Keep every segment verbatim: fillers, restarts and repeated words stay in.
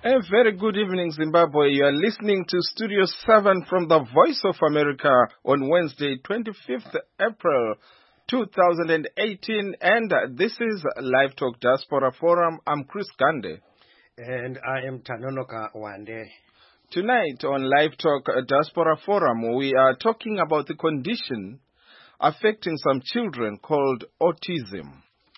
A very good evening, Zimbabwe. You are listening to Studio seven from the Voice of America on Wednesday, twenty-fifth April two thousand eighteen, and this is Live Talk Diaspora Forum. I'm Chris Gande. And I am Tanonoka Wande. Tonight on Live Talk Diaspora Forum, we are talking about the condition affecting some children called autism.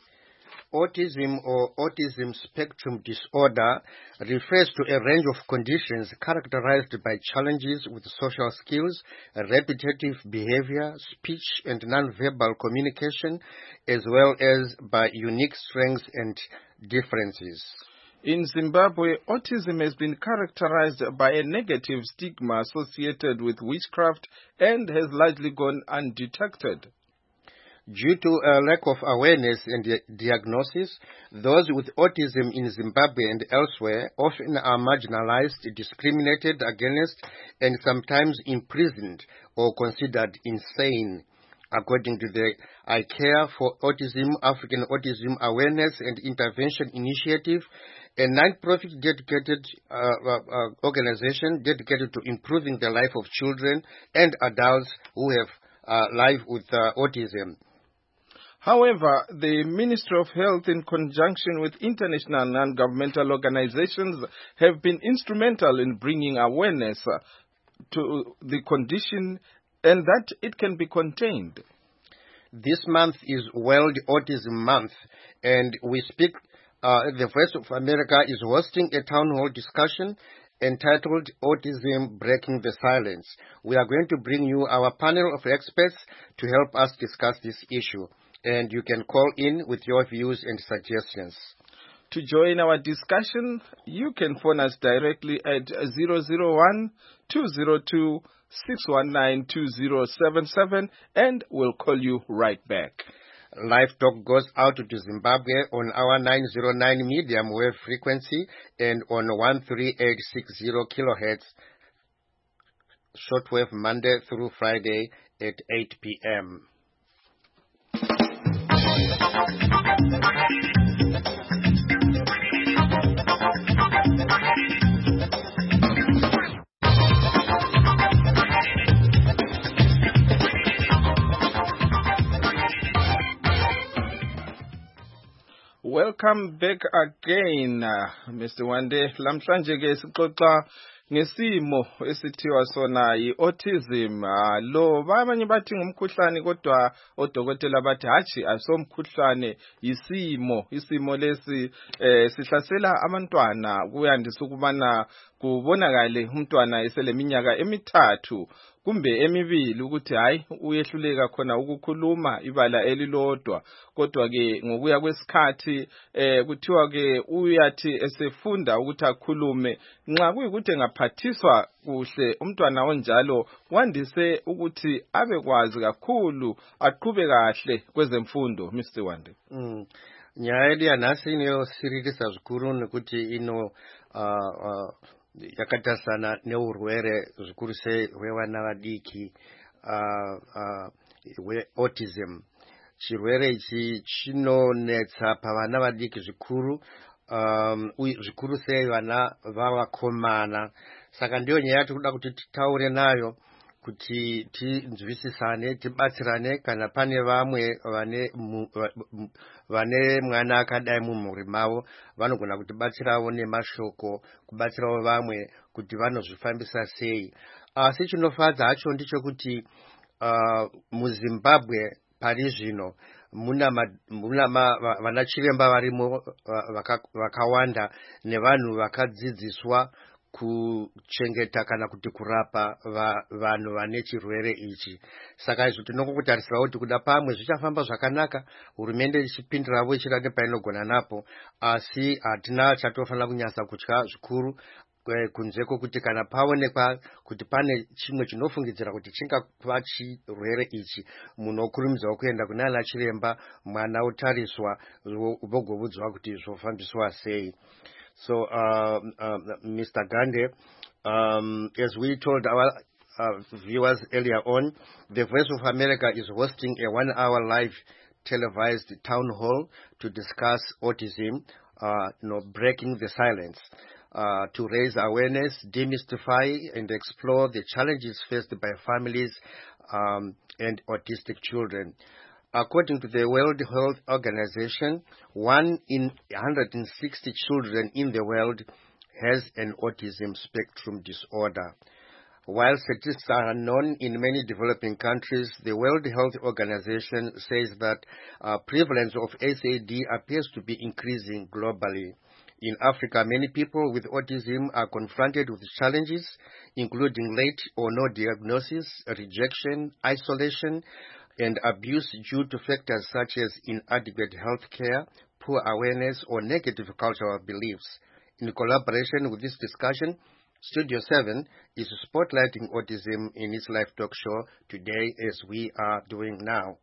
Autism or autism spectrum disorder refers to a range of conditions characterized by challenges with social skills, repetitive behavior, speech and nonverbal communication, as well as by unique strengths and differences. In Zimbabwe, autism has been characterized by a negative stigma associated with witchcraft and has largely gone undetected. Due to a lack of awareness and diagnosis, those with autism in Zimbabwe and elsewhere often are marginalized, discriminated against, and sometimes imprisoned or considered insane. According to the I Care for Autism, African Autism Awareness and Intervention Initiative, a non-profit dedicated uh, uh, uh, organization dedicated to improving the life of children and adults who have uh, life with uh, autism. However, the Ministry of Health, in conjunction with international non-governmental organizations, have been instrumental in bringing awareness to the condition and that it can be contained. This month is World Autism Month, and we speak, uh, the Voice of America is hosting a town hall discussion entitled Autism Breaking the Silence. We are going to bring you our panel of experts to help us discuss this issue. And you can call in with your views and suggestions. To join our discussion, you can phone us directly at zero zero one, two zero two, six one nine, two zero seven seven, and we'll call you right back. Live Talk goes out to Zimbabwe on our nine zero nine medium wave frequency and on one three eight six zero kilohertz shortwave Monday through Friday at eight p.m. Welcome back again, uh, Mister Wande. Lamhlanje ke sixoxa ngesimo esithiwa sona yi-autism. Uh, lo abanye bathi ngumkhuhlane kodwa odokotela bathi hatshi asomkhuhlane yisimo. Isimo lesi eh, sihlasela abantwana kuyandisa ukubana kubonakale umntwana eseleminyaka emithathu kumbe emibili ukuthi hayi uyehluleka khona ukukhuluma ibala elilodwa, kodwa ke ngokuya kwesikhathi eh kuthiwa ke uyathi esefunda ukuthi akhulume. Nxa kuyikuthi engaphathiswa kuhle umntwana onjalo wandise ukuthi abekwazi kakhulu aqhube kahle kwezemfundo. Mister Wande. Mm. Nyaya yanhasi inosiririsa zvikuru nekuti ino uh, uh, yakatasana neurwere zvikuru sei hwevana vadiki uh, uh, hweautism. Chirwere ichi chinonetsa pavana vadiki zvikuru, um, zvikuru sei vana vavakomana. Saka ndiyo nyaya yatikuda kuti titaure nayo kuti tinzwisisane, tibatsirane kana pane vamwe vane vane mwana akadai mumhuri mavo vanogona kutibatsirawo nemashoko, kubatsirawo vamwe kuti vanozvifambisa sei. Asi chinofadza hacho ndechekuti uh, muZimbabwe pari zvino muna muna vana chiremba varimo vakawanda nevanhu vakadzidziswa kuchengeta kana kuti kurapa vanhu vane chirwere ichi. Saka izvo tinongokutarisira kuti kuda pamwe zvichafamba zvakanaka, hurumende ichipindirawo ichida nepainogona napo, asi hatina chatofanira kunyasa kutya zvikuru kunzeko kuti kana paonekwa kuti pane chimwe chinofungidzira kuti chingava chirwere ichi, munokurumidzawo kuenda kunana chiremba, mwana otariswa vogobudzwa kuti zvofambiswa sei. So, uh, uh, Mister Gande, um, as we told our uh, viewers earlier on, the Voice of America is hosting a one-hour live televised town hall to discuss autism, uh, you know, breaking the silence. uh, to raise awareness, demystify, and explore the challenges faced by families um, and autistic children. According to the World Health Organization, one in one hundred sixty children in the world has an autism spectrum disorder. While statistics are unknown in many developing countries, the World Health Organization says that uh, prevalence of S A D appears to be increasing globally. In Africa, many people with autism are confronted with challenges, including late or no diagnosis, rejection, isolation, and abuse due to factors such as inadequate health care, poor awareness, or negative cultural beliefs. In collaboration with this discussion, Studio seven is spotlighting autism in its live talk show today, as we are doing now.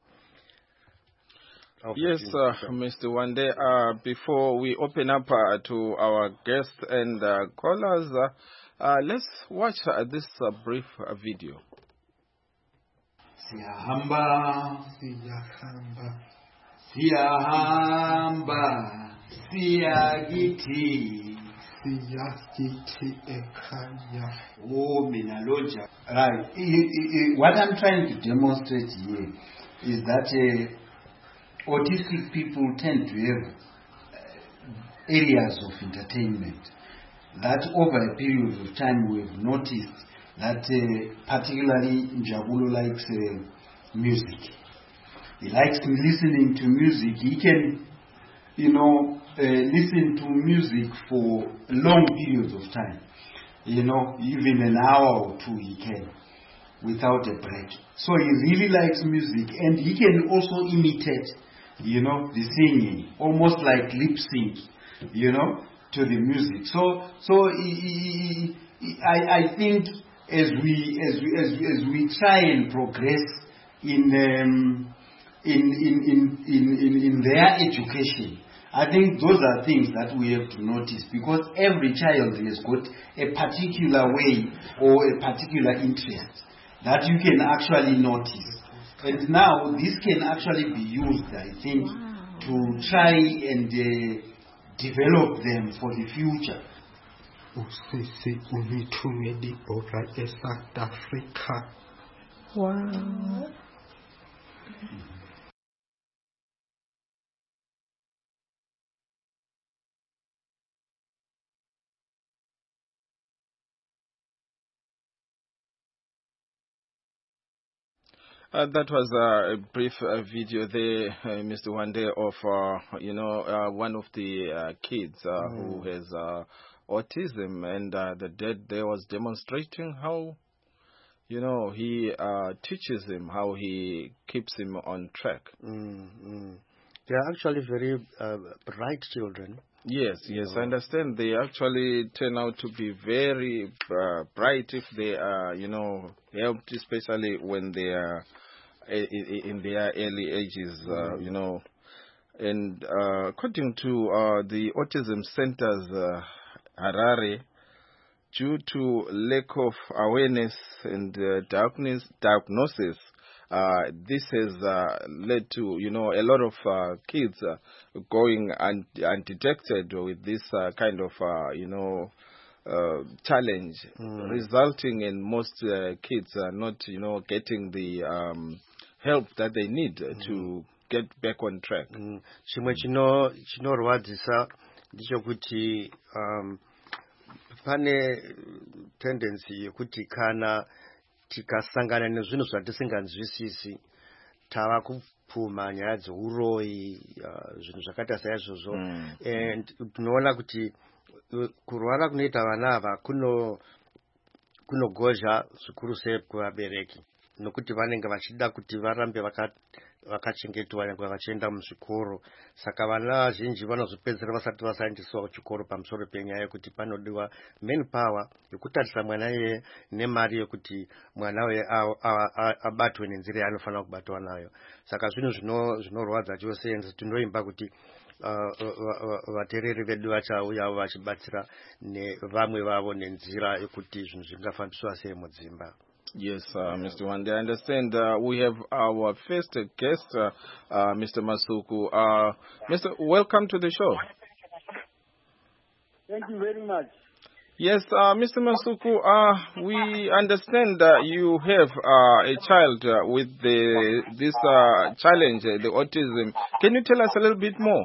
Yes, uh, Mister Wande, uh, before we open up uh, to our guests and uh, callers, uh, uh, let's watch uh, this uh, brief uh, video. Siyahamba, siyahamba, siyahamba, siyagiti, siyagiti ekaya. Oh, minaloja. Right. I, I, I, what I'm trying to demonstrate here is that uh, autistic people tend to have uh, areas of entertainment that over a period of time we've noticed that uh, particularly Njabulo likes uh, music. He likes listening to music. He can, you know, uh, listen to music for long periods of time. You know, even an hour or two he can, without a break. So he really likes music, and he can also imitate, you know, the singing, almost like lip sync, you know, to the music. So, so he, he, he, I, I think as we as we as we, as we try and progress in um, in, in, in in in in their education, I think those are things that we have to notice, because every child has got a particular way or a particular interest that you can actually notice. And now this can actually be used, I think, wow, to try and uh, develop them for the future. Usisi unithumeli bora eSouth Africa. Wow. Uh, that was uh, a brief uh, video there, uh, Mister Wande, of, uh, you know, uh, one of the uh, kids uh, mm. who has uh, autism, and uh, the dad there was demonstrating how, you know, he uh, teaches him, how he keeps him on track. Mm-hmm. They are actually very uh, bright children. Yes, yes, oh. I understand. They actually turn out to be very uh, bright if they are, you know, helped, especially when they are in, in their early ages, uh, mm. you know. And uh, according to uh, the Autism Centers, uh, Harare, due to lack of awareness and uh, diagnosis, diagnosis Uh, this has uh, led to, you know, a lot of uh, kids uh, going un- undetected with this uh, kind of, uh, you know, uh, challenge, mm. resulting in most uh, kids uh, not, you know, getting the um, help that they need mm. to get back on track. Chimwe chino chinorwadzisa ndichokuti um, pane tendency yekuti kana tikasangana nezvinhu zvatisinganzwisisi tava kupfuma nyaya dzeuroyi zvinhu zvakaita saizvozvo and tinoona kuti kurwara kunoita vana ava kuno kunogozha zvikuru sei kuvabereki, nokuti vanenge vachida kuti varambe vakachengetwa nyangwe vachienda muzvikoro. Saka vana vazhinji vanozopedzera vasati vasaendeswa kuchikoro pamusoro penyaya yekuti panodiwa manpower yekutarisa mwana iye nemari yekuti mwana uye abatwe nenzira yaanofanira kubatwa nayo. Saka zvinhu zvinorwadza chose, ende tinoimba kuti vatereri vedu vachauya vachibatsira nevamwe vavo nenzira yekuti zvinhu zvingafambiswa sei mudzimba. Yes, uh, Mister Wande, I understand uh, we have our first guest, uh, uh, Mister Masuku. Uh, Mister Welcome to the show. Thank you very much. Yes, uh, Mister Masuku, uh, we understand that you have uh, a child uh, with the, this uh, challenge, uh, the autism. Can you tell us a little bit more?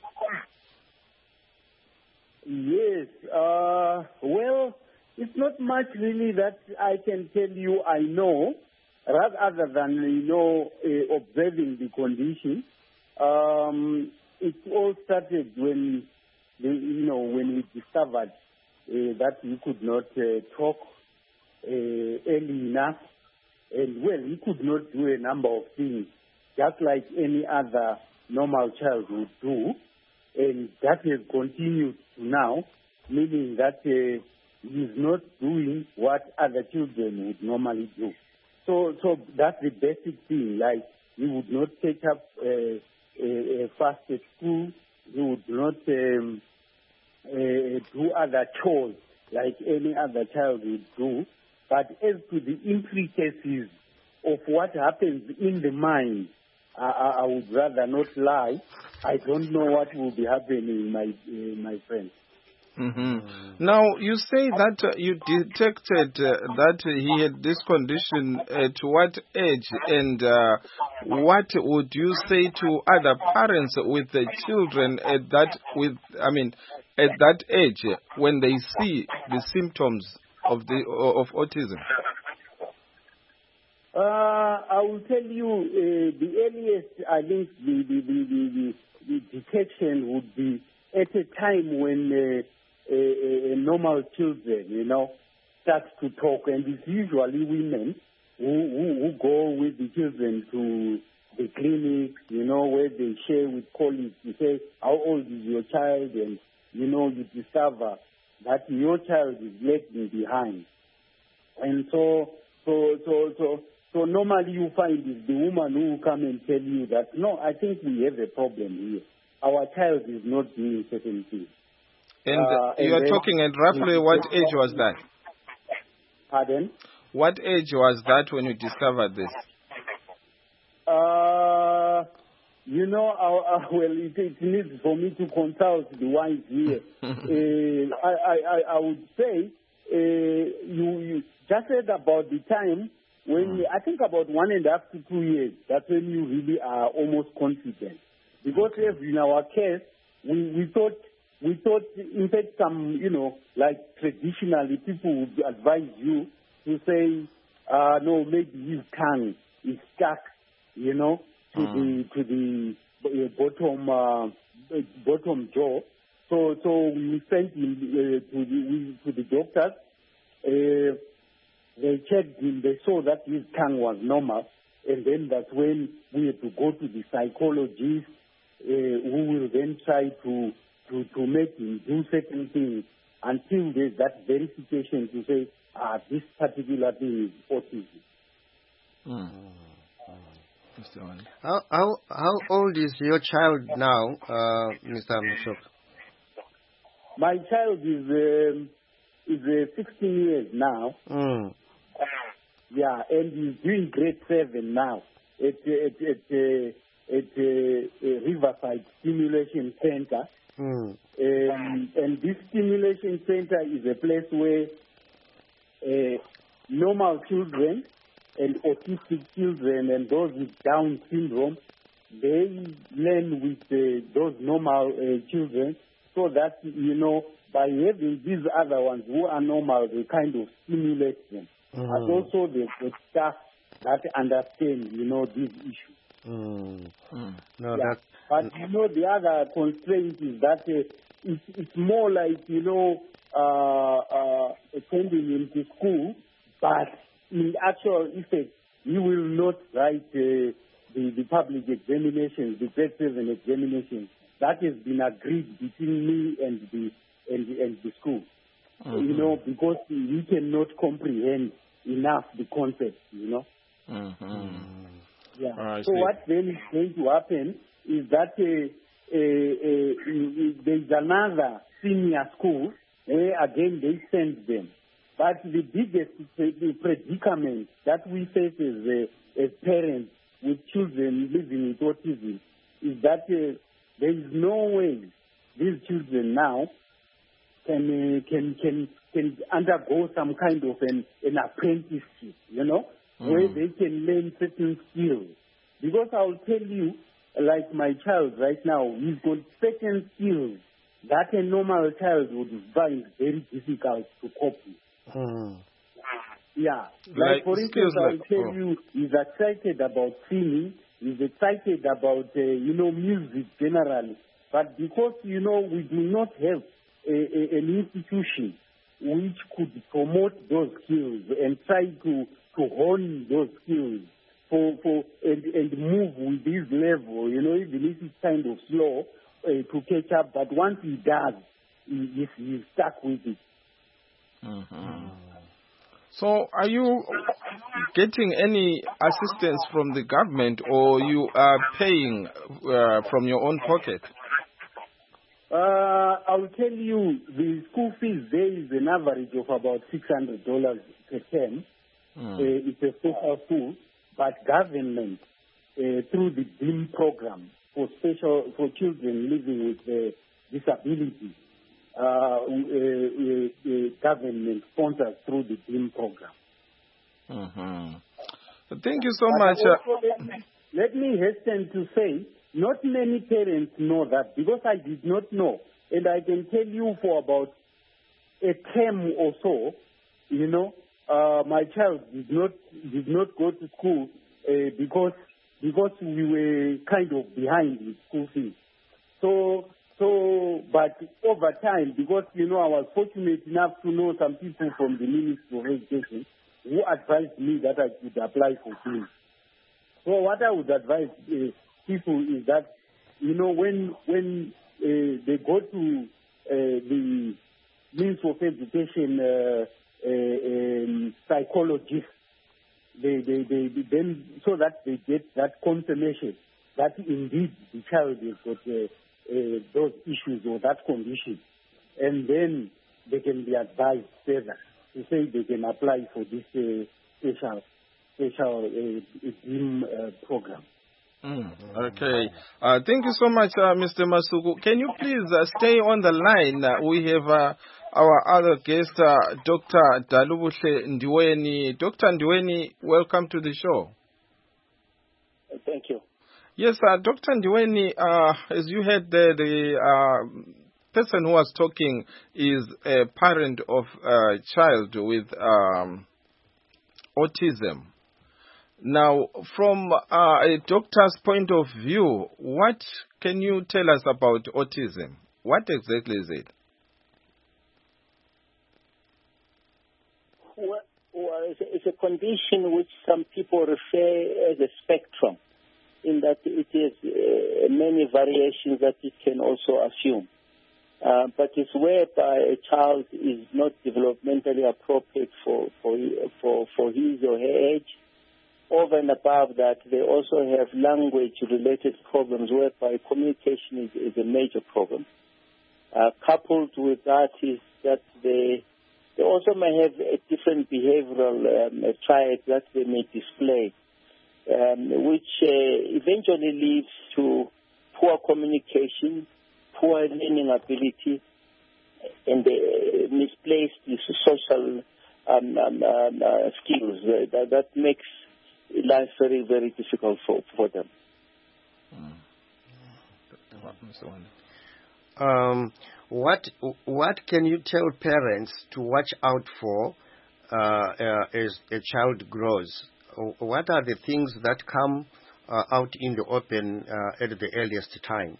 Yes. Uh, well, it's not much really that I can tell you I know, rather other than, you know, uh, observing the condition. Um, it all started when, the, you know, when we discovered uh, that he could not uh, talk uh, early enough. And, well, he could not do a number of things, just like any other normal child would do. And that has continued to now, meaning that uh, he's not doing what other children would normally do. So, so that's the basic thing. Like, he would not take up uh, a, a fast at school. He would not um, uh, do other chores like any other child would do. But as to the intricacies of what happens in the mind, I, I, I would rather not lie. I don't know what will be happening, my uh, my friend. Mm-hmm. Now, you say that uh, you detected uh, that he had this condition at what age, and uh, what would you say to other parents with the children at that with I mean at that age when they see the symptoms of the of autism? Uh, I will tell you uh, the earliest. I think the the, the, the, the detection would be at a time when uh, a, a normal children, you know, start to talk, and it's usually women who, who, who go with the children to the clinic, you know, where they share with colleagues. You say, how old is your child? And, you know, you discover that your child is lagging behind. And so, so, so, so, so normally you find is the woman who will come and tell you that, no, I think we have a problem here. Our child is not doing certain things. And uh, you and are talking at roughly what age was that? Pardon? What age was that when you discovered this? Uh, you know, uh, uh, well, it, it needs for me to consult the wise here. uh, I, I, I would say uh, you, you just said about the time when, mm. I think about one and a half to two years, that's when you really are almost confident. Because okay. in our case, we, we thought, we thought, in fact, some, you know, like traditionally people would advise you to say, uh, no, maybe his tongue is stuck, you know, to mm. the to the uh, bottom uh, bottom jaw. So so we sent him uh, to the to the doctors. Uh, they checked him. They saw that his tongue was normal, and then that's when we had to go to the psychologist, uh, who will then try to to to make him do certain things until there's that verification to say, ah, this particular thing is autism. Mm. How, how how old is your child now, uh, Mister Mashok? My child is um, is uh, sixteen years now. Mm. Yeah, and he's doing grade seven now at at at, uh, at uh, uh, Riverside Stimulation Center. Mm. Um, and this stimulation center is a place where uh, normal children and autistic children and those with Down syndrome, they learn with uh, those normal uh, children, so that, you know, by having these other ones who are normal, they kind of stimulate them. Mm. And also the, the staff that understand, you know, these issues. Mm. Mm. No, yeah. that... But, you know, the other constraint is that uh, it's, it's more like, you know, uh, uh, attending him to school, but in actual effect, you will not write uh, the, the public examinations, the grade seven examinations. That has been agreed between me and the and the, and the school. Mm-hmm. You know, because we cannot comprehend enough the concept, you know. Mm-hmm. Yeah. Oh, so what then is going to happen is that uh, uh, uh, there's another senior school where again they send them. But the biggest the predicament that we face as, uh, as parents with children living with autism is that uh, there is no way these children now can uh, can can can undergo some kind of an, an apprenticeship, you know, mm. where they can learn certain skills. Because I'll tell you, like my child right now, he's got certain skills that a normal child would find very difficult to cope with. Mm. Yeah. Like, like for instance, I'll like, tell oh. you, he's excited about singing, he's excited about, uh, you know, music generally. But because, you know, we do not have a, a, an institution which could promote those skills and try to, to hone those skills for, for and, and move with this level, you know, even if it's kind of slow uh, to catch up. But once he does, he, he's stuck with it. Mm-hmm. So are you getting any assistance from the government, or you are paying uh, from your own pocket? Uh, I'll tell you, the school fees there is an average of about six hundred dollars per term. Mm. Uh, it's a special school, but government, uh, through the D I M program for special for children living with uh, disabilities, uh, uh, uh, uh, government sponsors through the D I M program. Mm-hmm. Thank you so but much. Also, let, me, let me hasten to say, not many parents know that, because I did not know. And I can tell you for about a term or so, you know, uh, my child did not did not go to school uh, because because we were kind of behind with school fees. So so, but over time, because you know I was fortunate enough to know some people from the Ministry of Education who advised me that I could apply for fees. So what I would advise uh, people is that, you know, when when uh, they go to uh, the Ministry of Education uh, uh, um, psychologists, they, they, they, they then so that they get that confirmation that indeed the child has got uh, uh, those issues or that condition, and then they can be advised further to say they can apply for this uh, special special uh, D I M uh, program. Mm, okay. Uh, thank you so much, uh, Mister Masuku. Can you please uh, stay on the line? Uh, we have uh, our other guest, uh, Doctor Dalubushe Ndiweni. Doctor Ndiweni, welcome to the show. Thank you. Yes, uh, Doctor Ndiweni, uh, as you heard, the, the uh, person who was talking is a parent of a child with um, autism. Now, from uh, a doctor's point of view, what can you tell us about autism? What exactly is it? Well, well it's, a, it's a condition which some people refer as a spectrum, in that it is uh, many variations that it can also assume. Uh, but it's whereby a child is not developmentally appropriate for, for, for, for his or her age. Over and above that, they also have language-related problems whereby communication is, is a major problem. Uh, coupled with that is that they, they also may have a different behavioral um, traits that they may display, um, which uh, eventually leads to poor communication, poor learning ability, and uh, misplaced social um, um, um, uh, skills. Uh, that, that makes life very, very difficult for, for them. Um, what what can you tell parents to watch out for uh, uh, as a child grows? What are the things that come uh, out in the open uh, at the earliest time?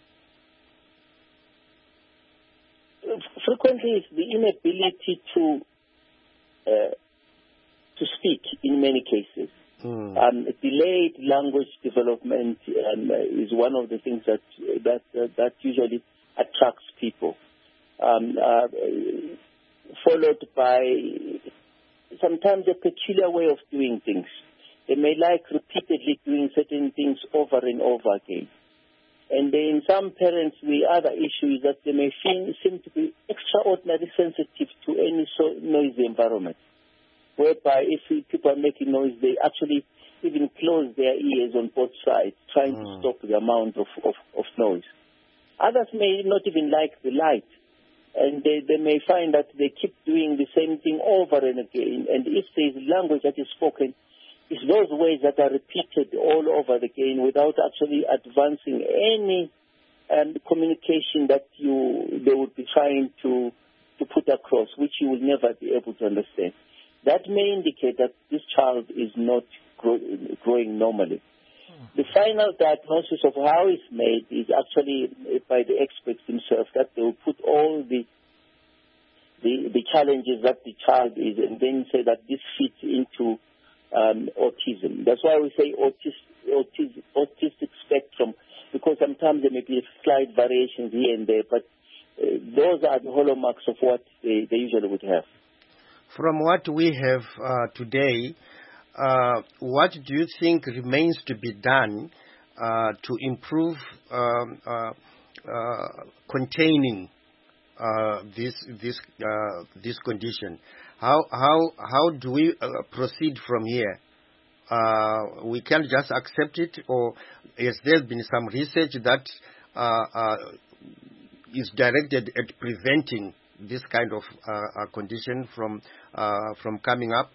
Frequently, it's the inability to uh, to speak in many cases. Mm. Um, delayed language development um, is one of the things that that uh, that usually attracts people. Um, uh, followed by sometimes a peculiar way of doing things. They may like repeatedly doing certain things over and over again. And in some parents, the other issue is that they may feel, seem to be extraordinarily sensitive to any so noisy environment, whereby if people are making noise, they actually even close their ears on both sides, trying mm. to stop the amount of, of, of noise. Others may not even like the light, And they, they may find that they keep doing the same thing over and again. And if there is language that is spoken, it's those words that are repeated all over again without actually advancing any um, communication that you they would be trying to, to put across, which you will never be able to understand. That may indicate that this child is not grow, growing normally. The final diagnosis of how it's made is actually by the experts themselves, that they will put all the, the the challenges that the child is and then say that this fits into um, autism. That's why we say autis, autis, autistic spectrum, because sometimes there may be slight variations here and there, but uh, those are the hallmarks of what they, they usually would have. From what we have uh, today, Uh, what do you think remains to be done uh, to improve um, uh, uh, containing uh, this this uh, this condition? How how how do we uh, proceed from here? Uh, we can't just accept it, or has there been some research that uh, uh, is directed at preventing this kind of uh, uh, condition from uh, from coming up?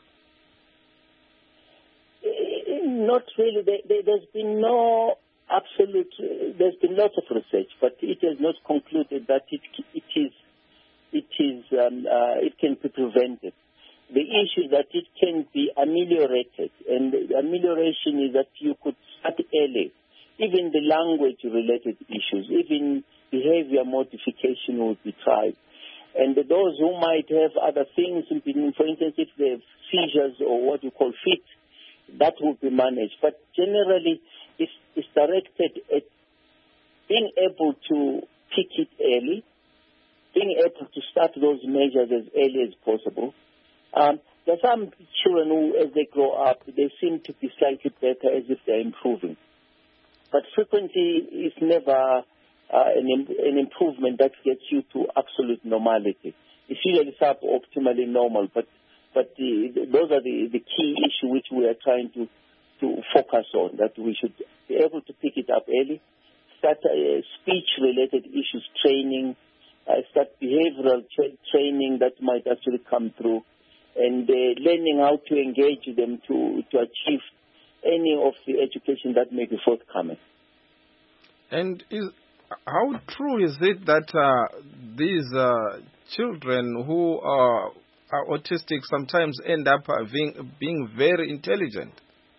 Not really. There, there, there's been no absolute. Uh, there's been lots of research, but it has not concluded that it it is it is um, uh, it can be prevented. The issue is that it can be ameliorated, and the amelioration is that you could start early. Even the language-related issues, even behavior modification would be tried. And those who might have other things, for instance, if they have seizures or what you call fits, that will be managed. But generally, it's, it's directed at being able to pick it early, being able to start those measures as early as possible. Um, there are some children who, as they grow up, they seem to be slightly better as if they're improving. But frequently, it's never uh, an, an improvement that gets you to absolute normality. It's usually suboptimally normal, but But the, the, those are the, the key issues which we are trying to, to focus on, that we should be able to pick it up early, start uh, speech-related issues training, uh, start behavioral tra- training that might actually come through, and uh, learning how to engage them to, to achieve any of the education that may be forthcoming. And is, how true is it that uh, these uh, children who are are autistic sometimes end up uh, being, being very intelligent?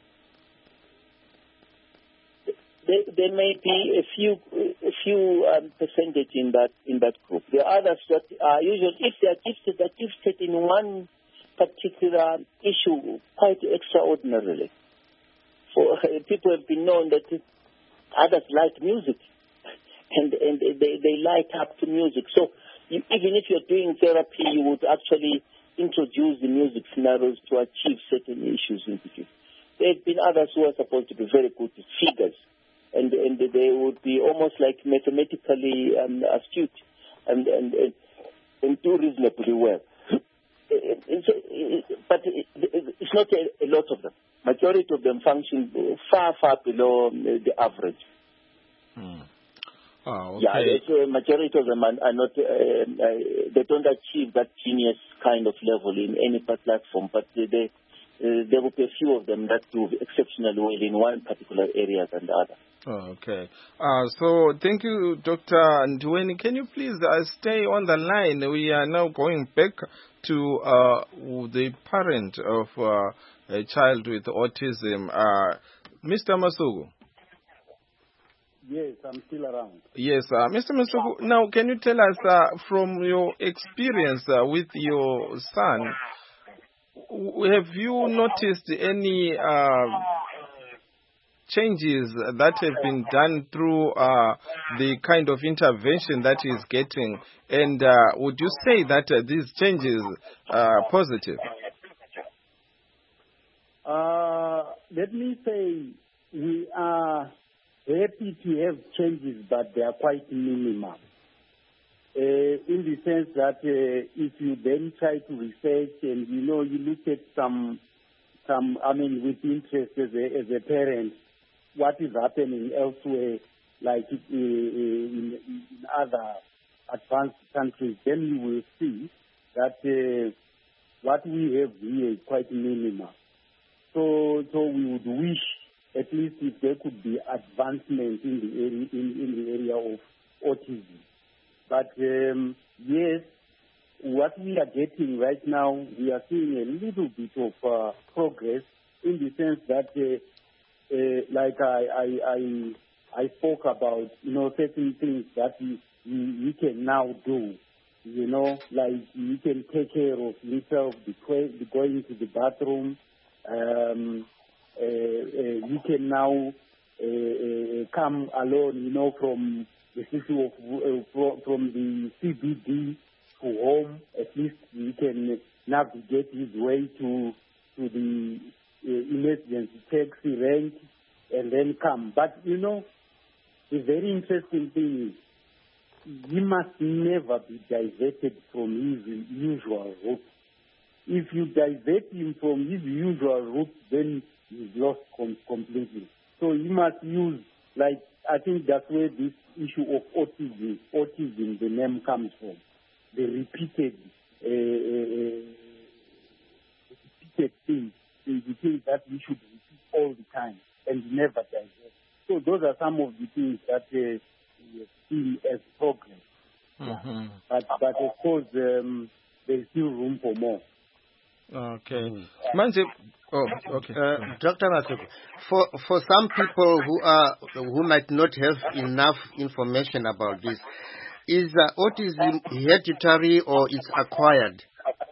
There, there may be a few a few um, percentage in that in that group. There are others that are usually, if they are gifted, they're gifted in one particular issue quite extraordinarily. For uh, people have been known that others like music, and and they they light up to music. So you, even if you're doing therapy, you would actually introduce the music scenarios to achieve certain issues in the field. There have been others who are supposed to be very good with figures, and and they would be almost like mathematically um, astute and, and and and do reasonably well. But it's not a, a lot of them. Majority of them function far far below the average. Hmm. Oh, okay. Yeah, the majority of them are, are not, uh, uh, they don't achieve that genius kind of level in any platform, but they, they, uh, there will be a few of them that do exceptionally well in one particular area than the other. Oh, okay. Uh, so thank you, Doctor Ndweni. Can you please uh, stay on the line? We are now going back to uh, the parent of uh, a child with autism, uh, Mister Masuku. Yes, I'm still around. Yes, uh, Mister Masuku, now can you tell us uh, from your experience uh, with your son, w- have you noticed any uh, changes that have been done through uh, the kind of intervention that he's getting? And uh, would you say that uh, these changes are positive? Uh, let me say we are happy to have changes, but they are quite minimal. Uh, in the sense that uh, if you then try to research and, you know, you look at some, some I mean, with interest as a, as a parent, what is happening elsewhere, like uh, in, in other advanced countries, then you will see that uh, what we have here is quite minimal. So, so we would wish at least if there could be advancement in the area, in, in the area of autism. But um, yes, what we are getting right now, we are seeing a little bit of uh, progress in the sense that, uh, uh, like I, I, I, I spoke about, you know, certain things that we, we, we can now do. You know, like you can take care of yourself, the going to the bathroom. Um, uh, uh, you can now uh, uh, come alone, you know, from the city of uh, from the C B D to home. At least you can navigate his way to to the uh, emergency taxi rank and then come. But you know, the very interesting thing is, he must never be diverted from his usual route. If you divert him from his usual route, then he's lost com- completely. So he must use, like, I think that's where this issue of autism, autism, the name comes from. The repeated, uh, uh, repeated things, the, the things that we should repeat all the time and never divert. So those are some of the things that uh, we see as progress. Mm-hmm. But, but of course, um, there's still room for more. Okay. Manje, oh, okay. Uh, Doctor Masuku, for for some people who are who might not have enough information about this, is uh, autism hereditary or it's acquired?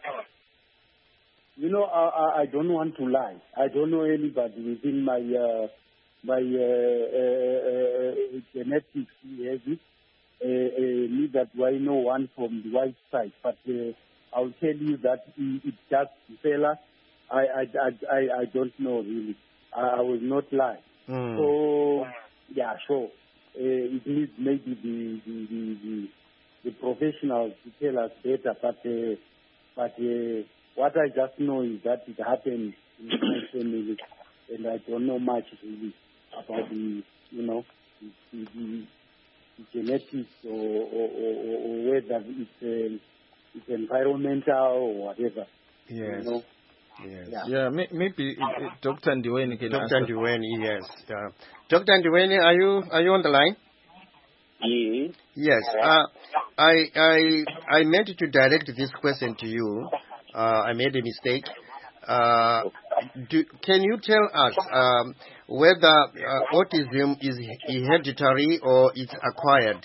You know, I, I, I don't want to lie. I don't know anybody within my uh, my uh, uh, uh, genetics who has it. Uh, uh, neither do I know one from the white side, but. Uh, I'll tell you that it just fella. I, I, I, I, I don't know really. I, I will not lie. Mm. So yeah, sure. Uh, it needs maybe the the, the the the professionals to tell us better. But uh, but uh, what I just know is that it happened in my family, and I don't know much really about the you know the, the, the, the genetics or or, or, or whether it's. Uh, It's environmental or whatever. Yes. You know? Yes. Yeah, yeah may, maybe uh, Doctor Ndiweni can Doctor answer. Ndiweni, yes. Uh, Doctor Ndiweni, are you are you on the line? Yes. Yes. Uh, I I I meant to direct this question to you. Uh, I made a mistake. Uh, do, can you tell us um, whether uh, autism is hereditary or it's acquired?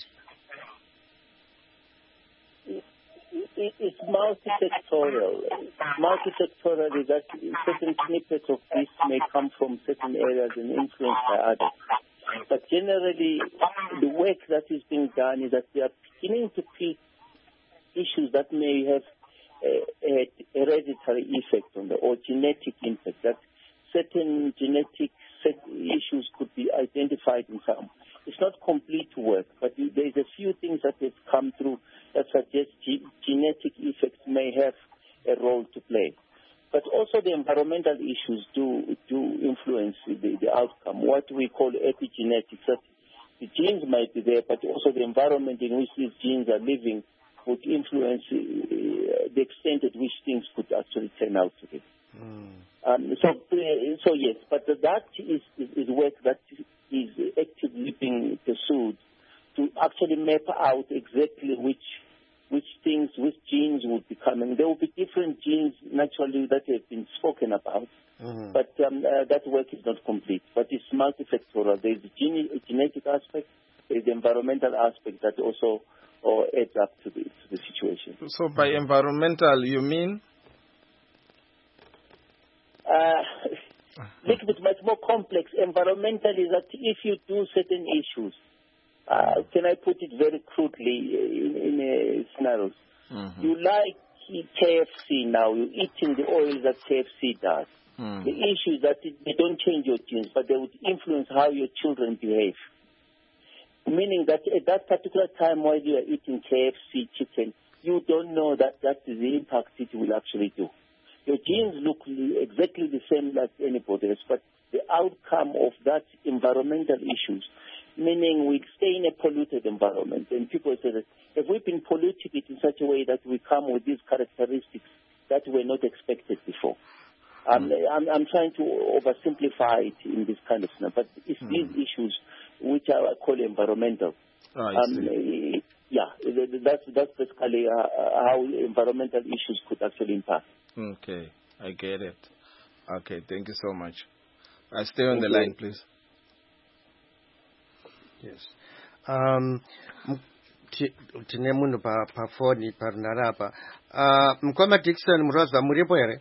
It's multifactorial. Multifactorial is that certain snippets of this may come from certain areas and influenced by others. But generally, the work that is being done is that they are beginning to pick issues that may have a, a hereditary effect on the, or genetic impact, that certain genetic set issues could be identified in some. It's not complete work, but there's a few things that have come through that suggest ge- genetic effects may have a role to play. But also the environmental issues do do influence the, the outcome, what we call epigenetics. That the genes might be there, but also the environment in which these genes are living would influence uh, the extent at which things could actually turn out to be. Mm. Um, so, uh, so yes, but that is, is, is work that is actively being pursued to actually map out exactly which which things, which genes would be coming. There will be different genes naturally that have been spoken about, mm-hmm. but um, uh, that work is not complete. But it's multifactorial. There is a gene, a genetic aspect, there is the environmental aspect that also or adds up to the, to the situation. So by environmental, you mean? Uh, a little bit much more complex. Environmental is that if you do certain issues, uh, can I put it very crudely in, in a scenario? Mm-hmm. You like K F C now, you're eating the oil that K F C does. Mm. The issue is that it, they don't change your genes, but they would influence how your children behave. Meaning that at that particular time while you are eating K F C chicken, you don't know that that is the impact it will actually do. Your genes look exactly the same as anybody else, but the outcome of that environmental issues meaning we stay in a polluted environment. And people say that if we've been polluting it in such a way that we come with these characteristics that were not expected before. Um, mm. I'm, I'm trying to oversimplify it in this kind of scenario, but it's mm. these issues which I call environmental. Oh, I um, see. Yeah, that's, that's basically uh, how environmental issues could actually impact. Okay, I get it. Okay, thank you so much. Uh, stay on thank the you. line, please. Yes. Um, tine munhu pa pa phone parunhare apa. Uh, Mukoma Dixon Murozva muripo here?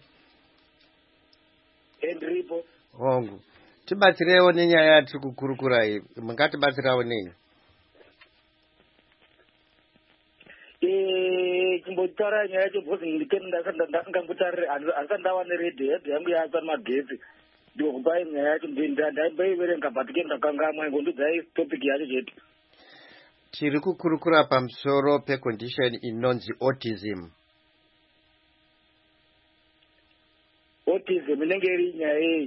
Endripo. Hongu. Tibatsirewo nenyaya yatiri kukurukura iyi. Mungatibatsirawo nei? Eh, chimbotaura nyaya yacho bhozi ndikeni ndasingambotariri asi ndawane redhiyo yadhi yangu yatsva magetsi ndikupai nyaya yacho ndaimboiverenga but ke ndakangamwa ngondodzai topic yacho chete. Tiri kukurukura pamusoro pecondition inonzi autism. Autism inenge iri nyaya yei?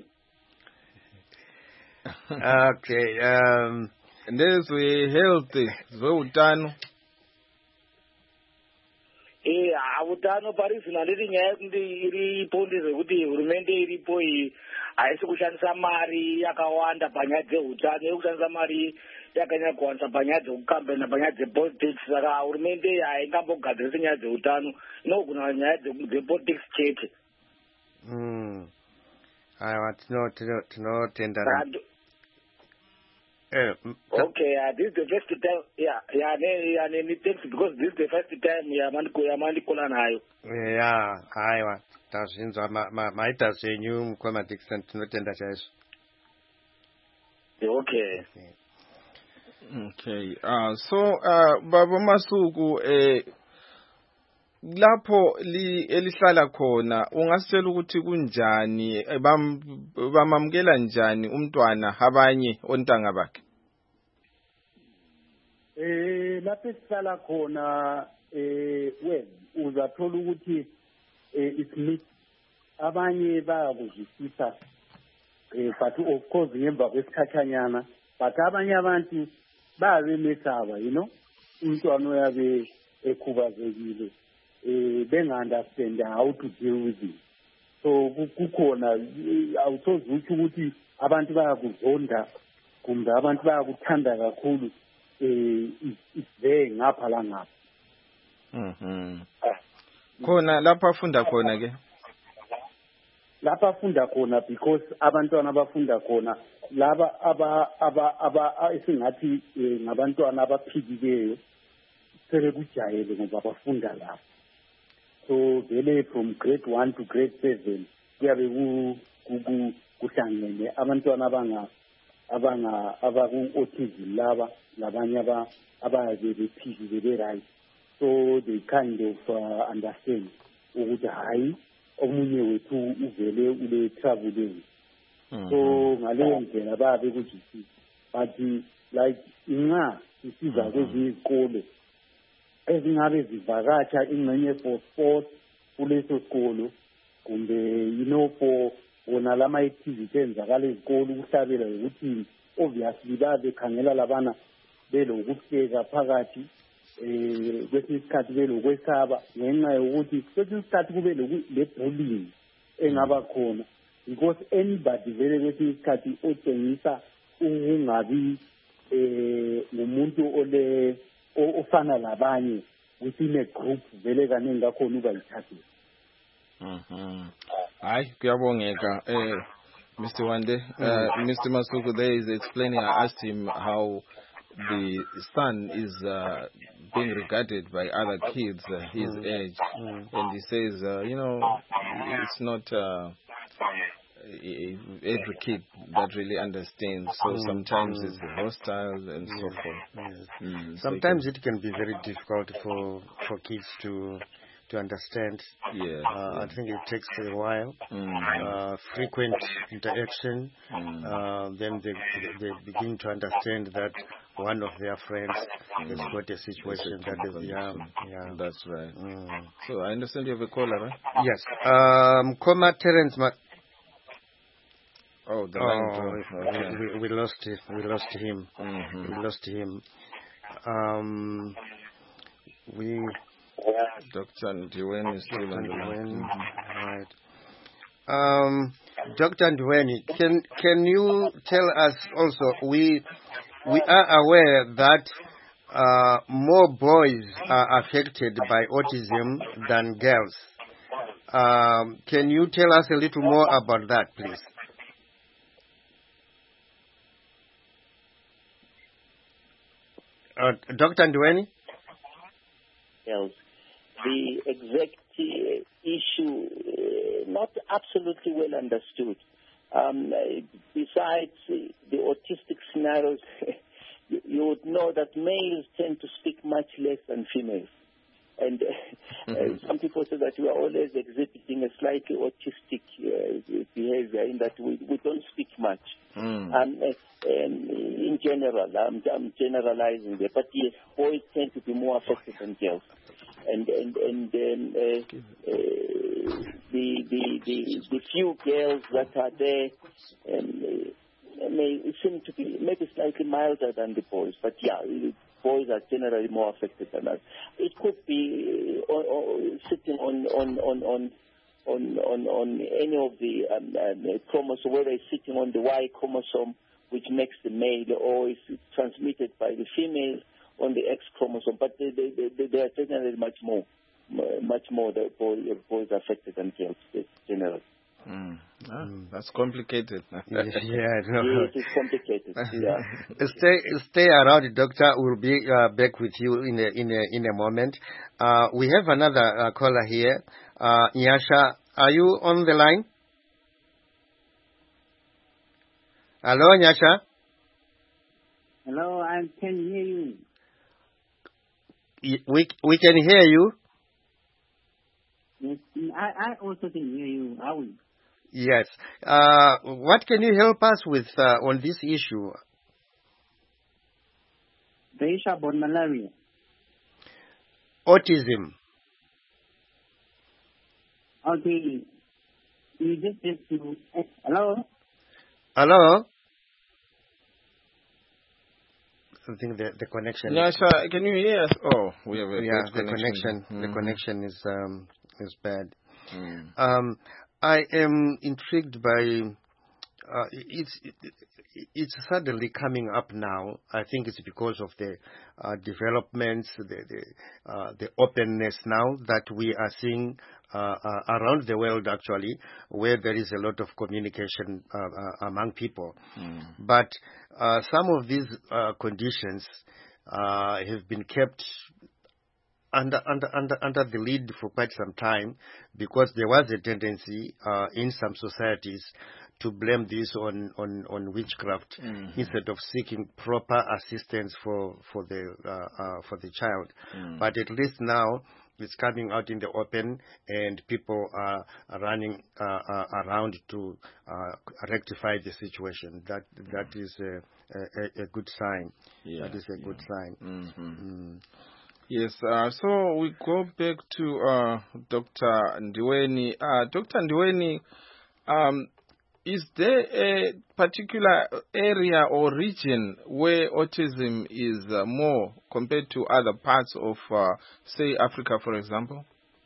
Okay, um ndezve health zveutano. Eh, utano pari zvino handiti nyaya yekuti iripo ndezvekuti hurumende iripo iyi haisi kushandisa mari yakawanda panyaya dzeutano, yekushandisa mari yakanyanya kuwanisa panyaya dzekukambena panyaya dzepolitics. Saka hurumende haingambogadzirisi nyaya dzeutano, inogona nyaya dzepolitics chete. Mm. Aiwa, tinotendana. Uh, okay, uh, this is the first time. Yeah, yeah, yeah, yeah, thanks because this is the first time. Yeah, maniko, yeah, maniko na nayo. Yeah, aiwa. Tazvinzwa ma maita zvenyu Mukoma Dixon, tinotenda chaizvo. Okay. Okay. Uh, so, uh, Baba Masuku, eh, lapho li elihlala khona ungasitshela ukuthi kunjani bamamukela njani umntwana abanye ontanga bakhe? Eh lapho esihlala khona eh well uzathola ukuthi it's mixed, abanye bayakuzwisisa eh but of course ngemva kwesikhathanyana, but abanye abantu bayabemesaba, you know, umntwana uyabe ekhubazekile. Uh, they understand how to deal with it. So kukhona awusoze uthi ukuthi abantu bayakuzonda kumbe abantu bayakuthanda kakhulu, eh isivee ngapha la ngapha. Mhm. Khona lapha afunda khona ke? Lapha afunda khona because abantwana abafunda khona laba aba aba aba esingathi ngabantwana abaphikileyo sebekujayele ngoba bafunda lapha. So vele from grade one to grade seven kuyabe ku kuhlangene abantwana abanga abanga abaku autism laba labanye aba abayabe bephilile be right, so they kind of uh, understand ukuthi hayi omunye wethu uvele ule traveling. So ngaleyo ndlela babe kujisi but like inga isiza kwezikole ezingabe zivakatsha ingxenye for sports kuleso sikolo kumbe you know for wona lama activities enzakala ezikolo ukuhlabela ukuthi obviously babe khangela labana belokuhleka phakathi eh kwesinye isikhathi belokwesaba ngenxa yokuthi kwesinye isikhathi kube le-bullying engaba khona because anybody vele kwesinye isikhathi otshengisa ukungabi eh ngumuntu ole ofana labanye within a group vele kaningi kakhona ubayithathela. Mhm. Hayi kuyabongeka eh Mister Wande, uh, Mister Masuku there is explaining. I asked him how the son is uh, being regarded by other kids uh, his mm. age, mm. and he says, uh, you know, it's not uh, every kid that really understands. So mm. sometimes mm. it's hostile and mm. so forth. Yes. Mm. Sometimes so it can be very difficult for for kids to. to understand. Yeah, uh, yeah. I think it takes a while, mm. uh, frequent interaction, mm. uh, then they, they begin to understand that one of their friends mm. has got a situation that is, yeah, yeah. That's right. Mm. So I understand you have a caller, right? Yes. Um, Koma Terence. Ma- oh, Oh, the line Oh, dropped. we, Okay. we, we lost it. We lost him. Mm-hmm. We lost him. Um, we Doctor Ndiweni is still on the Ndweni, line. right. Um, Doctor Ndweni, can can you tell us also? We we are aware that uh, more boys are affected by autism than girls. Um, can you tell us a little more about that, please? Uh, Doctor Ndweni? Yes. The exact uh, issue uh, not absolutely well understood. Um, uh, besides uh, the autistic scenarios, you, you would know that males tend to speak much less than females. And uh, mm-hmm. uh, some people say that we are always exhibiting a slightly autistic uh, behavior in that we, we don't speak much. Mm. Um, uh, um, in general, I'm, I'm generalizing there, but yes, boys tend to be more affected than girls. And and and um, uh, uh, the, the the the few girls that are there um, uh, may seem to be maybe slightly milder than the boys, but yeah, boys are generally more affected than us. It could be uh, or, or sitting on on on on on on, on any of the um, uh, chromosomes, whether it's sitting on the Y chromosome, which makes the male, or is transmitted by the female on the X chromosome, but they, they, they, they are generally much more, much more the boys, boys affected than girls generally. Mm. Ah, that's complicated. yeah, no. Yes, it's complicated. Yeah. Stay, stay around, Doctor. We'll be uh, back with you in a in a in a moment. Uh, we have another uh, caller here. Uh, Nyasha, are you on the line? Hello, Nyasha. Hello, I can hear you. We we can hear you. Yes, I, I also can hear you. How? Yes. Uh, what can you help us with uh, on this issue? The issue about malaria. Autism. Okay. You just have to. Hello. Hello. I think the the connection. Yeah, sir. Can you hear us? Oh, we have a yeah. bad The connection. connection. Mm-hmm. The connection is um is bad. Mm. Um, I am intrigued by. Uh, it's it, it's suddenly coming up now. I think it's because of the uh, developments, the the, uh, the openness now that we are seeing uh, uh, around the world, actually, where there is a lot of communication uh, uh, among people. Mm. But uh, some of these uh, conditions uh, have been kept Under, under under under the lead for quite some time, because there was a tendency uh, in some societies to blame this on on, on witchcraft, mm-hmm. instead of seeking proper assistance for for the uh, uh, for the child. Mm. But at least now it's coming out in the open, and people are, are running uh, uh, around to uh, rectify the situation. That that is a, a, a good sign. Yeah, that is a good yeah. sign. Mm-hmm. Mm. Yes, uh, so we go back to uh, Doctor Ndiweni. Uh, Doctor Ndiweni, um, is there a particular area or region where autism is uh, more compared to other parts of, uh, say, Africa, for example?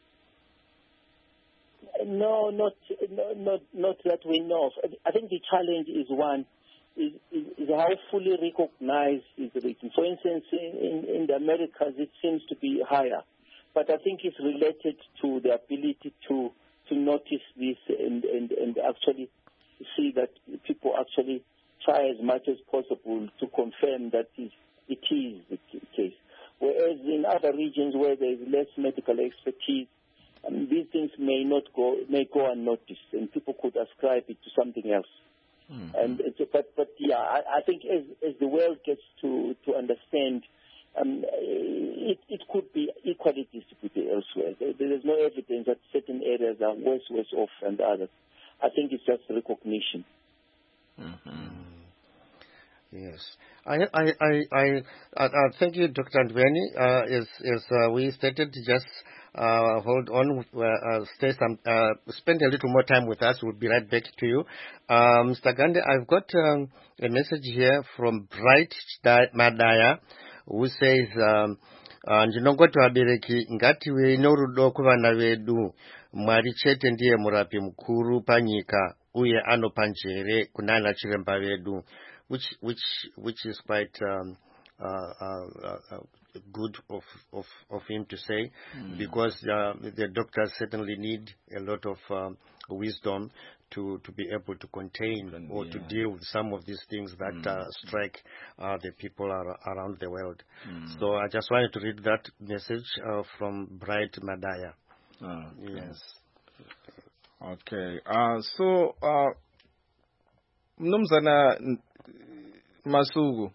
No, not, no, not, not that we know of. I think the challenge is one. Is, is, is how fully recognized is the region. For instance, in, in the Americas, it seems to be higher. But I think it's related to the ability to, to notice this and, and, and actually see that people actually try as much as possible to confirm that it is the case. Whereas in other regions where there is less medical expertise, um, these things may not go, may go unnoticed, and people could ascribe it to something else. Mm-hmm. And it's, but but yeah, I, I think as as the world gets to to understand, um, it it could be equally distributed elsewhere. There, there is no evidence that certain areas are worse worse off than the others. I think it's just recognition. Mm-hmm. Yes, I I I I, I, I thank you, Doctor Ndweni. Uh, as as uh, we stated just uh, hold on, uh, uh, stay some, uh, spend a little more time with us. We'll be right back to you. Uh, Mister Gande, I've got um, a message here from Bright Madaya, who says, um, ndinongoti vabereki ngative norudo kuvana vedu. Mwari chete ndiye murapi mukuru panyika uye anopa njere kunana chiremba vedu, which which which is quite um, uh, uh, uh, good of, of of him to say, mm. because uh, the doctors certainly need a lot of um, wisdom to to be able to contain and, or yeah. to deal with some of these things that mm. uh, strike uh, the people are, around the world. Mm. So I just wanted to read that message uh, from Bright Madaya. Oh, yes. Okay. Uh, so, uh, Mnumzana Masuku.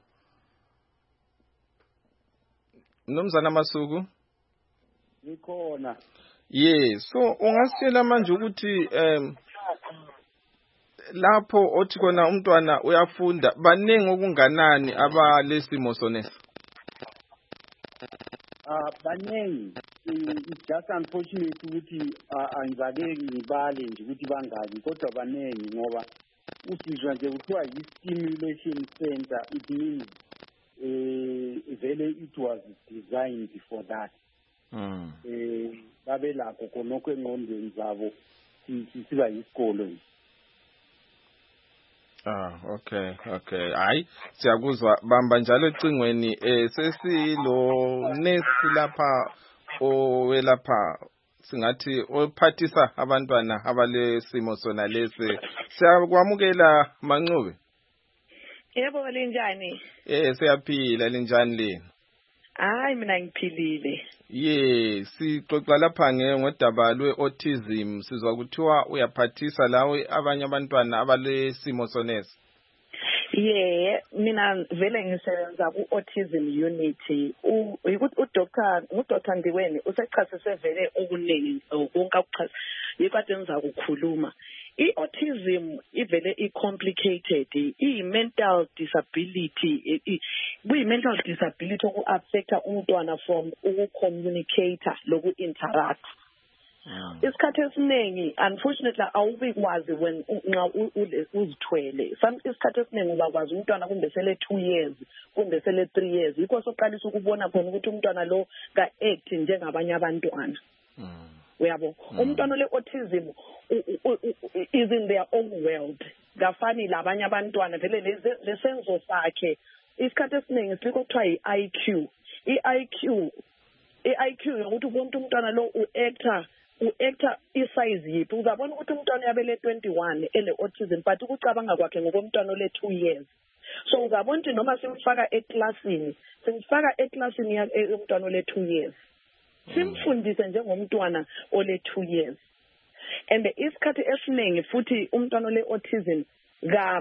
Mnumzana Masuku. Nikhona. Yeah. So, ungasitshela manje ukuthi um lapho othi khona umntwana uyafunda baningi okunganani abalesimo sonesa? Ah, baningi. It's just unfortunate ukuthi angizake ngibale nje ukuthi bangaki, kodwa baningi ngoba usizwa nje kuthiwa yi-stimulation center. It means eh vele it was designed for that. Mm. Eh babe lapho konke engqondweni zabo siba yisikolo. Ah, okay, okay. Hayi, siyakuzwa bamba njalo ecingweni eh sesilo nesi lapha owelapha singathi ophathisa abantwana abalesimo sona lesi. Siyakwamukela Mancube. Yebo linjani? Eh siyaphila linjani lini? Hayi mina ngiphilile. Yes, sixoxa lapha ngodaba lwe-autism, sizwa kuthiwa uyaphathisa lawe abanye abantwana abalesimo sonesa. Yeah, mina vele ngisebenza ku-autism unit. Ukuthi udoctor, ngudoctor Ndiweni usechasise vele okuningi konke akuchasa. Yikade ngiza kukhuluma. I-autism ivele i-complicated, i-mental disability, kuyi-mental disability oku-affecta umntwana from uku-communicate loku-interact. Isikhathi esiningi unfortunately awubikwazi when nxa uzithwele. Isikhathi esiningi ubakwazi umntwana kumbe sele two years kumbe sele three years, yikho soqalisa ukubona khona ukuthi umntwana lo ka-act njengabanye abantwana. Uyabo umntwana le-autism is in their own world, kafani labanye abantwana vele lesenzo sakhe. Isikhathi esiningi sibikho kuthiwa yi-I Q. I-I Q i-I Q yokuthi ubona umntwana lo u-actor u-actor isize yiphi. Uzabona ukuthi umntwana uyabele twenty-one ele-autism but ukucabanga kwakhe ngokomntwana ole two years. So uzabona ukuthi noma simfaka eklasini simfaka eklasini yomntwana ole two years, simfundise njengomntwana ole two years. And isikhathi esiningi futhi umntwana ole-autism ka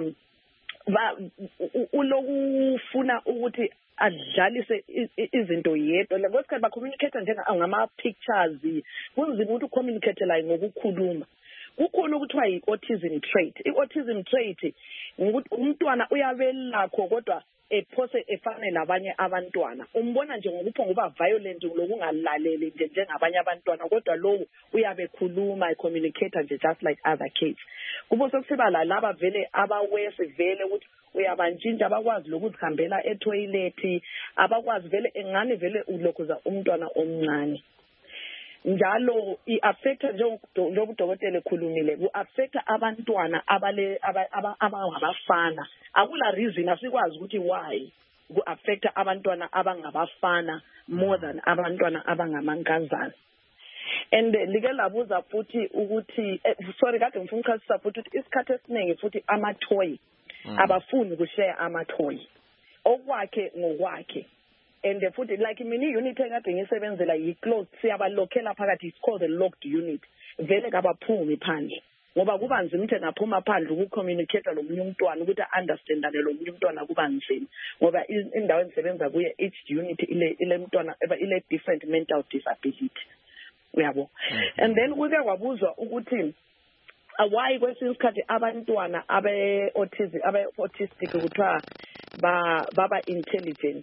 ulokufuna ukuthi adlalise izinto yedwa. Lesikhathi ba-communicate njengama-pictures, kunzima ukuthi ucommunicate layo ngokukhuluma. Kukhona ukuthiwa yi-autism trait. I-autism trait ngukuthi umntwana uyabelakho kodwa ephose efane labanye abantwana. Umbona nje ngokupho ngoba violent lokungalaleli nje njengabanye abantwana, kodwa lo uyabe khuluma ecommunicate nje just like other kids. Kubo sokusiba la laba vele abawese vele ukuthi uyabantshintsha abakwazi lokuzihambela etoilet, abakwazi vele engane vele ulokhuza umntwana omncane. Njalo i-affecta njengoba udokotela ekhulumile, ku-affecta abantwana abale abangabafana. Akula reason asikwazi ukuthi why ku-affecta abantwana abangabafana more than abantwana abangamankazana. And like labuza futhi ukuthi sorry kade ngifuna ukuchasisa futhi ukuthi isikhathi esiningi futhi ama-toy abafuni ukushare ama-toy okwakhe ngokwakhe. And futhi like mina i-unit ekade ngisebenzela yi-closed, siyabalokhela phakathi, it's called a locked unit. Vele kabaphumi phandle ngoba kuba nzima ukuthi naphuma phandle ukucommunicate lo munye umntwana ukuthi understandane lo munye umntwana kuba nzima ngoba indawo engisebenza kuye each unit ile ile mntwana ile different mental disability. Uyabo. And then kuke kwabuzwa ukuthi why kwesinye isikhathi abantwana abe-autism abe-autistic kuthiwa baba intelligent.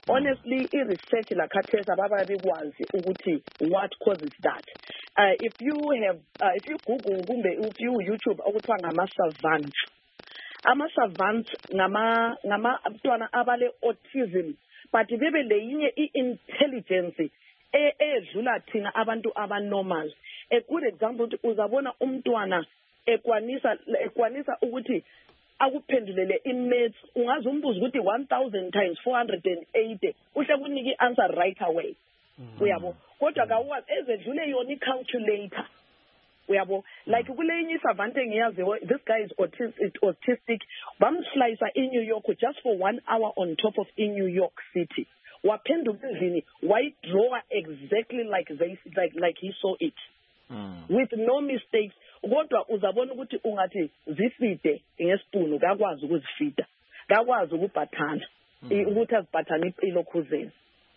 Honestly, i-research lakhathesi abababikwazi ukuthi what causes that. Uh, if you have, uh, if you Google, kumbe if you YouTube, okuthiwa ngama-savants. Ama-savants ngama ngama abantwana abale autism, but bebe leyinye i-intelligence edlula thina abantu abanormal. A good example uzabona umntwana ekwanisa ekwanisa ukuthi akuphendulele i-maths ungaze umbuze ukuthi one thousand times four hundred eighty uhle kunike i-answer right away. Uyabo kodwa kawazi ezedlule yona i-calculator. Uyabo like kule inye savant engiyaziyo, this guy is autistic, autistic. Bamslice in New York just for one hour on top of in New York City. Waphendula endlini why draw exactly like they like like he saw it. Mm. With no mistakes. Kodwa uzabona ukuthi ungathi zifide ngesipunu kakwazi ukuzifida. Kakwazi ukubhathana. Ukuthi azibhathana impilo khuzeni.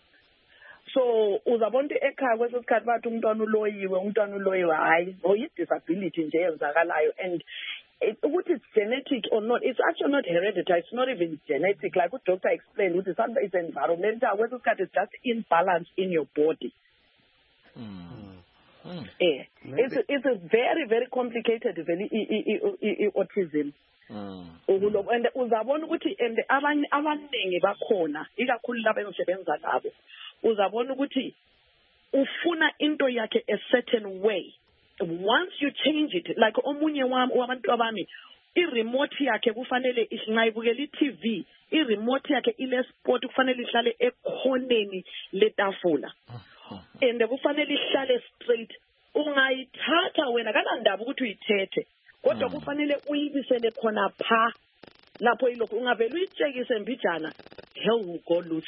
So uzabona ukuthi ekhaya kwesikhathi bathi umntwana uloyiwe, umntwana uloyiwe hayi, oyi disability nje yenzakalayo, and ukuthi it's genetic or not, it's actually not hereditary, it's not even genetic. Like what doctor explained, which is something it's environmental, kwesikhathi it's just imbalance in your body. Mm. Mm. Yeah. It's a, it's a very very complicated very autism. Mm. And uzabona ukuthi and abanye abaningi bakhona ikakhulu laba engisebenza labo uzabona ukuthi ufuna into yakhe a certain way. Once you change it, like omunye wami wabantu abami i-remote yakhe kufanele isingayibukela i-T V, i-remote yakhe ile sport kufanele ihlale ekhoneni letafula. And kufanele ihlale straight. Ungayithatha wena kanandaba ukuthi uyithethe kodwa kufanele uyibisele khona pha lapho ilokho ungavela uyitshekise mbijana hell will go loose.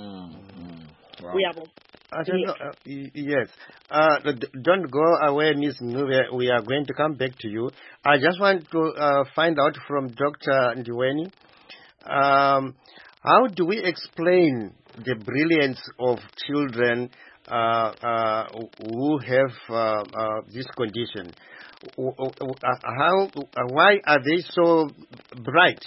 Uyabo. I don't know. Uh, yes. Uh, don't go away, Miss Ngube. We are going to come back to you. I just want to uh, find out from Doctor Ndiweni, um, how do we explain the brilliance of children uh, uh, who have uh, uh, this condition? How? Why are they so bright?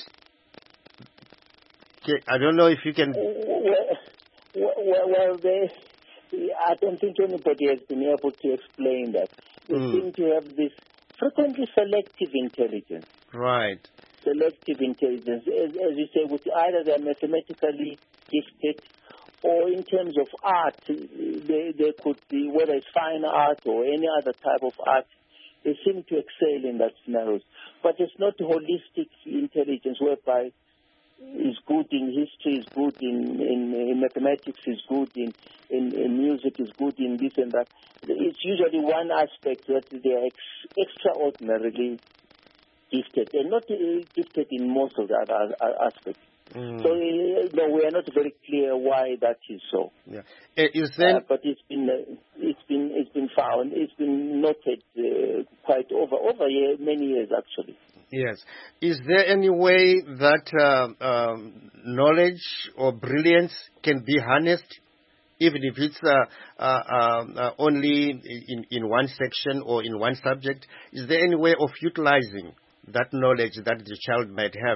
Okay, I don't know if you can. Well, well, well they. I don't think anybody has been able to explain that. They mm. seem to have this frequently selective intelligence. Right. Selective intelligence, as, as you say, with either they're mathematically gifted or in terms of art, they, they could be, whether it's fine art or any other type of art, they seem to excel in that scenarios. But it's not holistic intelligence whereby is good in history, is good in, in, in mathematics, is good in, in, in music, is good in this and that. It's usually one aspect that they are ex- extraordinarily gifted, and not uh, gifted in most of the other uh, aspects. Mm. So, uh, no, we are not very clear why that is so. Yeah. Uh, you saying, uh, but it's been uh, it's been it's been found, it's been noted uh, quite over over year, many years actually. Yes. Is there any way that uh, um, knowledge or brilliance can be harnessed, even if it's uh, uh, uh, only in, in one section or in one subject? Is there any way of utilizing that knowledge that the child might have?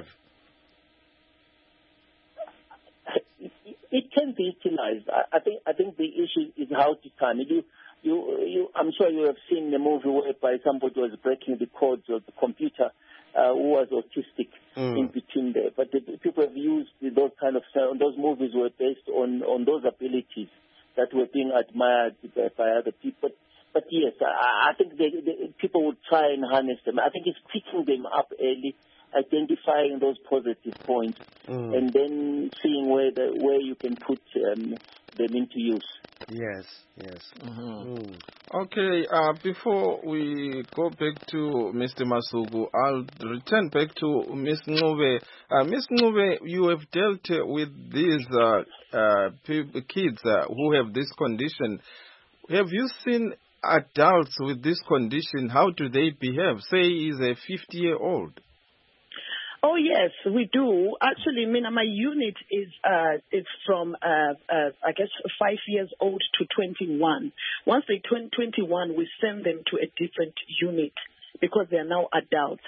It can be utilized. I, I think. I think the issue is how to time it. You, you, you. I'm sure you have seen the movie whereby somebody was breaking the codes of the computer. Uh, who was autistic mm. in between there. But the people have used those kind of, those movies were based on, on those abilities that were being admired by, by other people. But, but yes, I, I think they, they, people would try and harness them. I think it's picking them up early, identifying those positive points, mm. and then seeing where the, where you can put um, them into use. Yes, yes. Mm-hmm. Mm. Okay, uh, before we go back to Mister Masuku, I'll return back to Miss Ngube. Uh, Miss Ngube, you have dealt with these uh, uh, kids uh, who have this condition. Have you seen adults with this condition? How do they behave? Say he's a fifty-year-old. Oh yes, we do. Actually, Mina, my unit is uh, is from uh, uh, I guess five years old to twenty-one. Once they turn twenty-one, we send them to a different unit because they are now adults.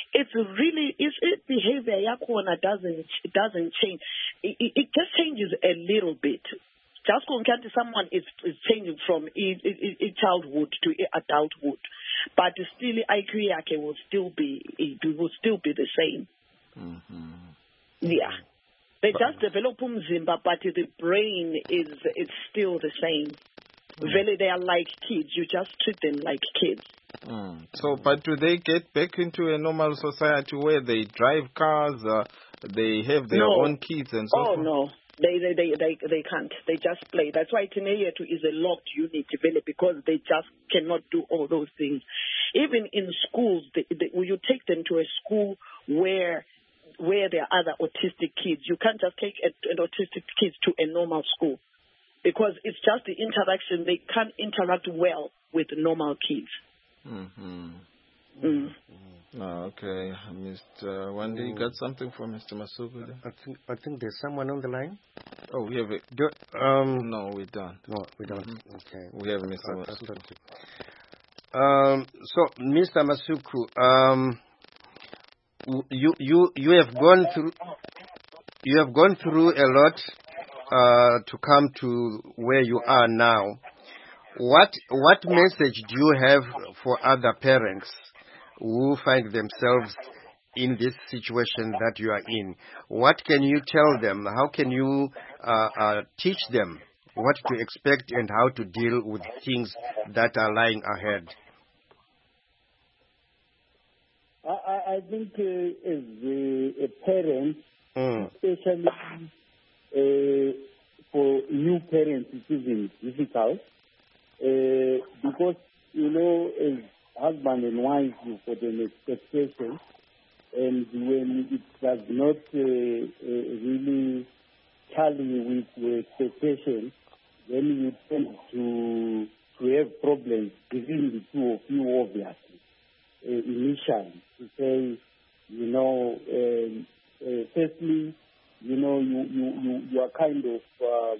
it's really, it's, it behavior yakhona doesn't, it doesn't change. It, it, it just changes a little bit. Just because someone is, is changing from i, i, i childhood to adulthood, but still I Q yake will still be, it will still be the same. Mm-hmm. Yeah. They just develop umzimba, but the brain is it's still the same. Mm. Really, they are like kids. You just treat them like kids. Mm. So, but do they get back into a normal society where they drive cars, uh, they have their no. own kids and so oh, forth? Oh, no. They, they, they, they, they can't. They just play. That's why Tineyetu is a locked unit, really, because they just cannot do all those things. Even in schools, they, they, you take them to a school where where there are other autistic kids. You can't just take a, an autistic kids to a normal school because it's just the interaction. They can't interact well with normal kids. Mm-hmm. Mm. Oh, okay. Mister Wande, you got something for Mister Masuku there? I think, I think there's someone on the line. Oh, we have it. Do, um, no, we don't. No, we don't. Mm-hmm. Okay. We have Mister Uh, Masuku. Um, so, Mister Masuku, um, You you you have gone through you have gone through a lot uh, to come to where you are now. What what message do you have for other parents who find themselves in this situation that you are in? What can you tell them? How can you uh, uh, teach them what to expect and how to deal with things that are lying ahead? I, I think uh, as a, a parent, mm. especially uh, for new parents, it is difficult uh, because, you know, as husband and wife, you've got an expectation, and when it does not uh, uh, really tally with your expectation, then you tend to, to have problems between the two of you, obviously. Uh, initially, to say, you know, um, uh, firstly, you know, you, you, you, you are kind of uh,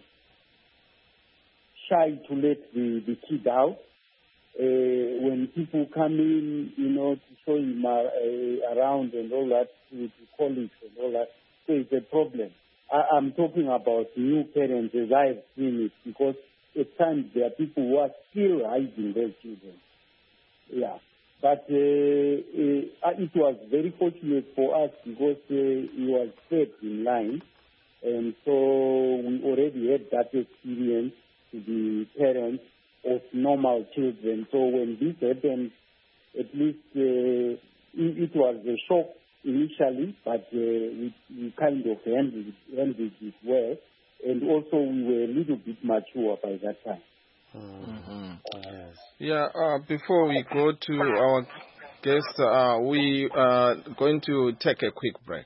shy to let the, the kid out. Uh, when people come in, you know, to show him uh, uh, around and all that, with colleagues and all that, so it's a problem. I, I'm talking about new parents as I have seen it, because at times there are people who are still hiding their children. Yeah. But uh, uh, it was very fortunate for us because uh, he was set in line. And so we already had that experience to be parents of normal children. So when this happened, at least uh, it, it was a shock initially, but uh, we, we kind of handled it, handled it well. And also we were a little bit mature by that time. Mm-hmm. Yes. Yeah, uh, before we go to our guest, uh, we are going to take a quick break.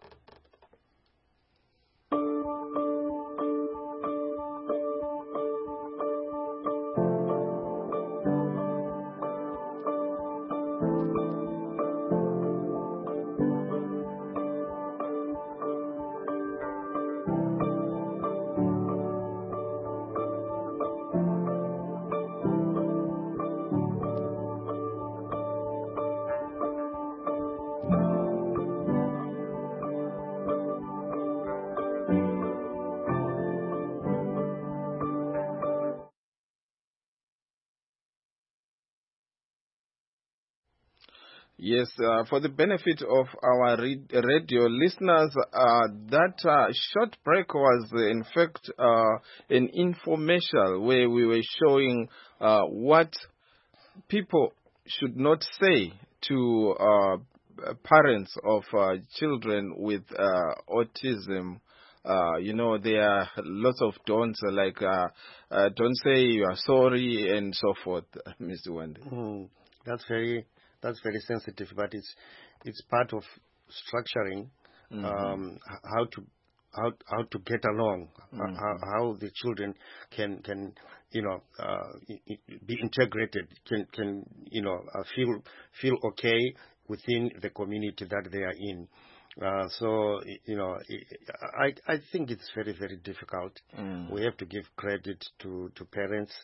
Yes, uh, for the benefit of our re- radio listeners, uh, that uh, short break was, uh, in fact, uh, an infomercial where we were showing uh, what people should not say to uh, parents of uh, children with uh, autism. Uh, you know, there are lots of don'ts, uh, like uh, uh, don't say you are sorry and so forth, Mister Wande. Mm, that's very... That's very sensitive, but it's it's part of structuring mm-hmm. um, how to how how to get along, mm-hmm. how, how the children can can you know uh, be integrated, can can you know uh, feel feel okay within the community that they are in. Uh, so you know, I I think it's very very difficult. Mm. We have to give credit to to parents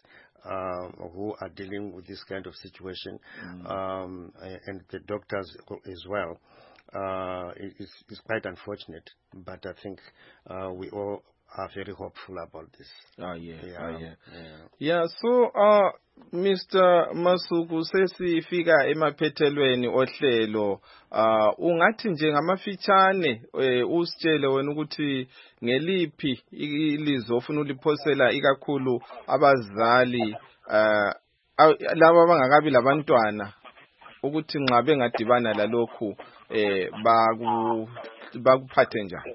um, who are dealing with this kind of situation, Mm. um, and the doctors as well. Uh, it, it's, it's quite unfortunate, but I think uh, we all are very hopeful about this. Ah, yeah, Yeah, ah, yeah. yeah. Yeah, so uh Mister Masuku sesifika emaphethelweni ohlelo, uh ungathi nje ngamafitshane eh, usitshele wena ukuthi ngeliphi ilizwe ofuna uliphosela ikakhulu abazali uh laba abangakabi labantwana ukuthi nxa bengadibana lalokhu eh baku bakuphathe njani.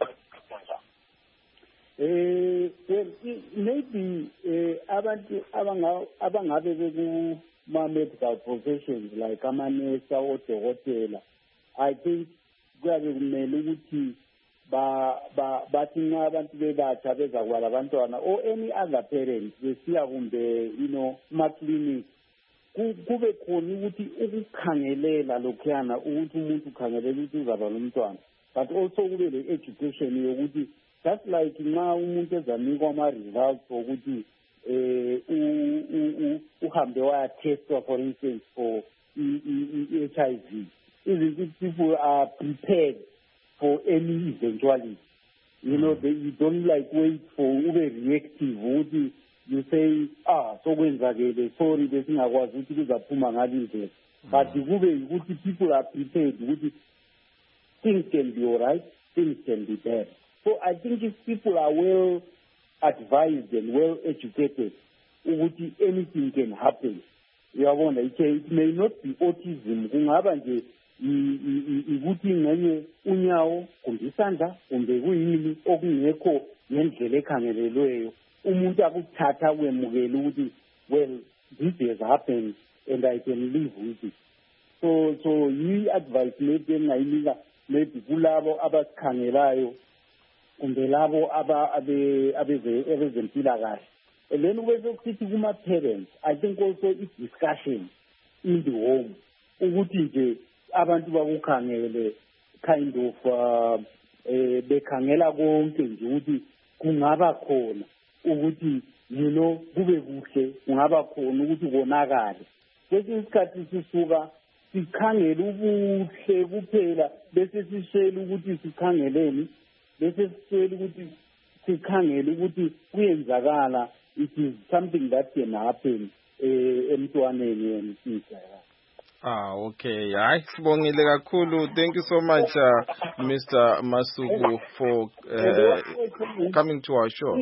Eh, well, i- maybe eh, abantu abanga- abangabe bekuma-medical professions like amanesi odokotela, I think kuyabe kumele ukuthi ba- ba- bathi nxa abantu bebatsha bezakuba labantwana or any other parent besiya kumbe you know kuma-clinic, ku- kube khona ukuthi ukukhangelela lokhuyana ukuthi umuntu ukhangelela ukuthi uzaba nomntwana, but also kube le-education yokuthi just like nxa umuntu ezanikwa ama-results wokuthi eh u- u- u- uhambe wayatestwa for instance for i-H I V, isn't people are prepared for any eventuality. You know, they, you don't like wait for ube reactive ukuthi you say ah sokwenzakele sorry besingakwazi ukuthi kuzaphuma ngale indlela, but kube ukuthi people are prepared ukuthi things can be all right, things can be bad. So I think if people are well advised and well educated, ukuthi anything can happen. Uyabona, it can- it may not be autism, kungaba nje i- i- i- ukuthi ngenye unyawo kumbe isandla kumbe kuyini okungekho ngendlela ekhangelelweyo, umuntu akuthatha kwemukela ukuthi well this has happened and I can live with it. So so yi advice maybe engayinika maybe kulabo abakhangelayo kumbe labo aba abe abeze- abezempilakahle. And then bese kusithi kuma parents, I think also it's discussion in the home ukuthi nje abantu bakukhangele kind of uh, eh bekhangela konke nje ukuthi kungaba khona ukuthi you know kube kuhle, kungaba khona ukuthi konakale. Kwesinye isikhathi sisuka sikhangele ubuhle kuphela bese sishela ukuthi sikhangeleni, bese sishela ukuthi sikhangele ukuthi kuyenzakala, it is something that can happen eh emntwaneni and things like that. Ah, okay. Hayi, sibongile kakhulu. Thank you so much, uh, Mister Masuku, for uh, coming to our show.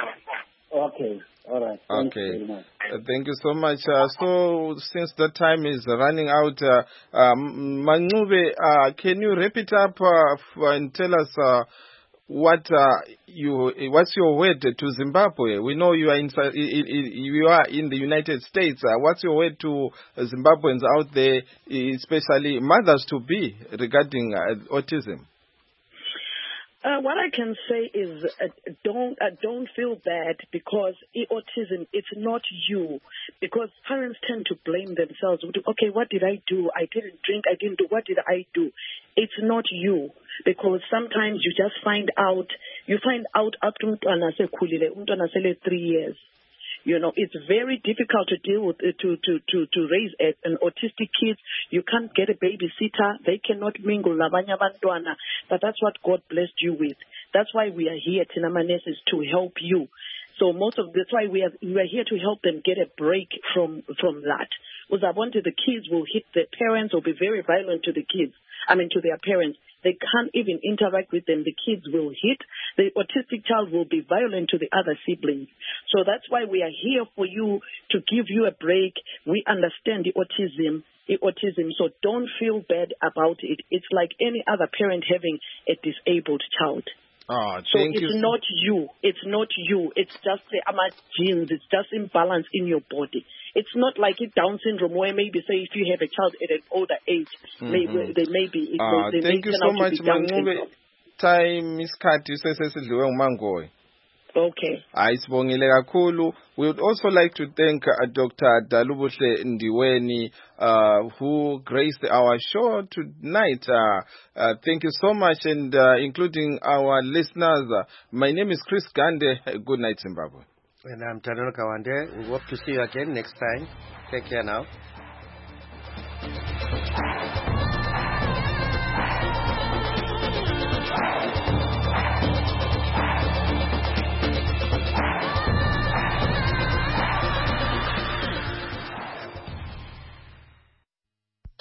Okay, all right. Thank you Okay. very much. Uh, thank you so much. Uh, so, since the time is running out, uh, um, Manube, uh, can you wrap it up uh, f- and tell us uh, what uh, you what's your word to Zimbabwe? We know you are in you are in the United States. Uh, what's your word to Zimbabweans out there, especially mothers to be, regarding uh, autism? Uh, what I can say is uh, don't uh, don't feel bad because i- autism, it's not you. Because parents tend to blame themselves. Okay, what did I do? I didn't drink. I didn't do. What did I do? It's not you. Because sometimes you just find out, you find out after umntwana sekhulile, umntwana sele three years. You know, it's very difficult to deal with, uh, to, to, to, to raise a, an autistic kid. You can't get a babysitter. They cannot mingle labanye abantwana. But that's what God blessed you with. That's why we are here, Tinamanes, is to help you. So most of that's why we are we are here to help them get a break from from that. Because I wanted the kids will hit their parents or be very violent to the kids. I mean to their parents. They can't even interact with them. The kids will hit. The autistic child will be violent to the other siblings. So that's why we are here for you to give you a break. We understand the autism, the autism. So don't feel bad about it. It's like any other parent having a disabled child. Oh, So thank it's you. not you. It's not you. It's just the ama genes. It's just imbalance in your body. It's not like it Down syndrome where maybe say if you have a child at an older age, maybe they may be. Ah, they, they thank may you turn so out to much, be Down Manube. syndrome. Time isikhathi sesesidliwe ngumangoyi. Okay. Hayi sibongile kakhulu. We would also like to thank uh, Doctor Dalubuhle Ndiweni, uh, who graced our show tonight. Uh, uh, thank you so much, and uh, including our listeners. Uh, my name is Chris Gande. Good night, Zimbabwe. And I'm Tadano Kawande. We hope to see you again next time. Take care now.